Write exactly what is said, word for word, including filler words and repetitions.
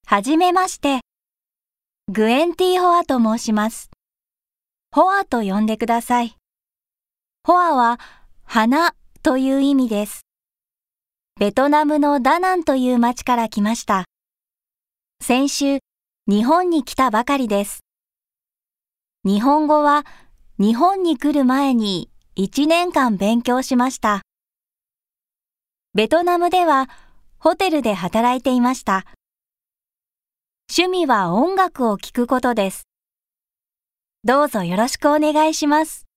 はじめまして。グエンティ・ホアと申します。ホアと呼んでください。ホアは花という意味です。ベトナムのダナンという町から来ました。先週、日本に来たばかりです。日本語は日本に来る前にいちねんかん勉強しました。ベトナムではホテルで働いていました。趣味は音楽を聴くことです。どうぞよろしくお願いします。